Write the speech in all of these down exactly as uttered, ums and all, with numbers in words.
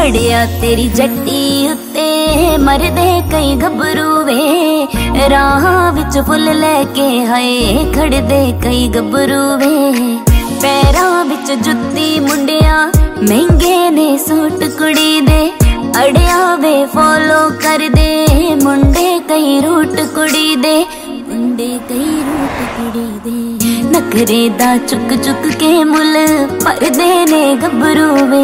अड़िया तेरी जट्टी उत्ते मरदे कई गभरू वे, राह विच फुल लेके हाय खड़दे कई गभरू वे। पैरां विच जुत्ती मुंडिया महंगे ने सूट कुड़ी दे, अड़िया वे फॉलो कर दे मुंडे कई रूट कुड़ी दे, मुंडे कई रूट कुड़ी दे। नखरे दा चुक चुक के मुल परदे ने गभरू वे,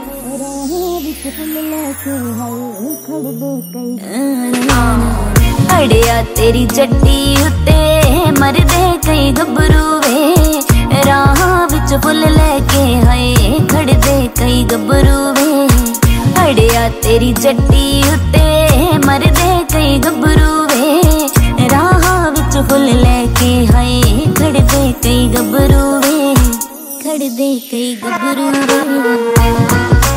अड़िया तेरी जट्टी उत्ते मरदे कई गभरू वे, राह विच फुल लेके हाय खड़दे कई गभरू वे। अड़िया तेरी जट्टी उत्ते मरदे कई गभरू वे, राह विच फुल लेके हाय खड़दे कई गभरू वे, खड़दे कई गभरू वे।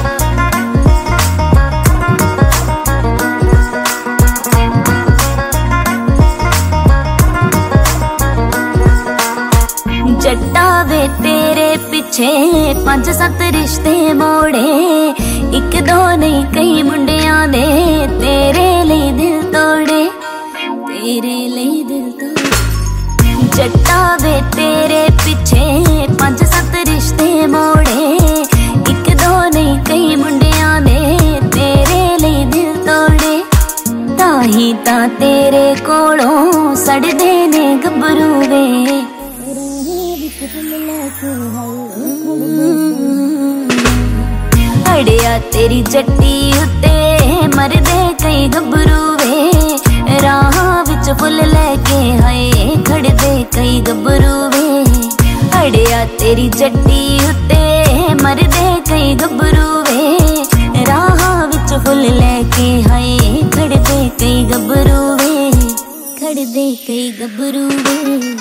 जट्टा वे तेरे पीछे पांच सत रिश्ते मोड़े, एक दो नहीं कई मुंडियां दे तेरे लिए दिल तोड़े, तेरे लिए दिल तोड़े। जट्टा वे तेरे पीछे पांच सत रिश्ते मोड़े, एक दो नहीं कई मुंडियां दे तेरे लिए दिल तोड़े, ताही ता तेरे कोलों सड़दे ने गभरू वे। अड़िया तेरी जट्टी उत्ते मरदे कई गभरू वे, राह विच फुल लेके हाय खड़दे कई गभरू वे। अड़िया तेरी जट्टी उत्ते मरदे कई गभरू वे, राह विच फुल लेके हाय खड़दे कई गभरू वे, खड़दे कई गभरू वे।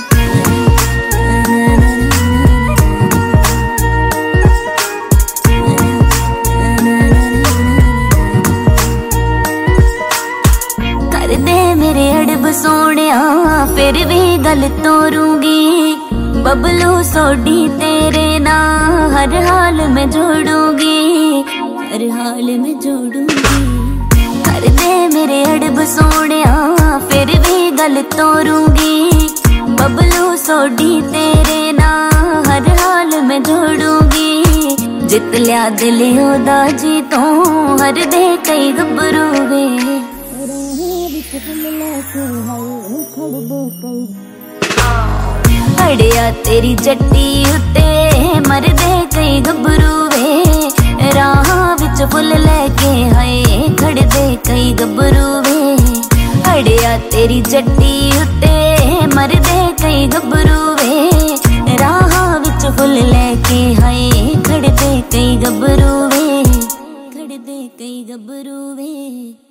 मेरे अड़ब सोनिया फिर भी गल तोरूंगी, बबलू सोडी तेरे ना हर हाल में जोड़ूंगी, हर हाल में जोड़ूंगी। कर दे मेरे अड़ब सोनिया फिर भी गल तोरूंगी, बबलू सोडी तेरे ना हर हाल में जोड़ूंगी। जित लिया दिल ओदा जी तो हर दे कई गभरू वे, अड़िया तेरी जट्टी उत्ते मरदे कई गभरू वे, राह विच फुल लेके हाय खड़दे कई गभरू वे। अड़िया तेरी जट्टी उत्ते मरदे कई गभरू वे, राह विच फुल लेके हाय खड़दे कई गभरू वे, खड़दे कई गभरू वे।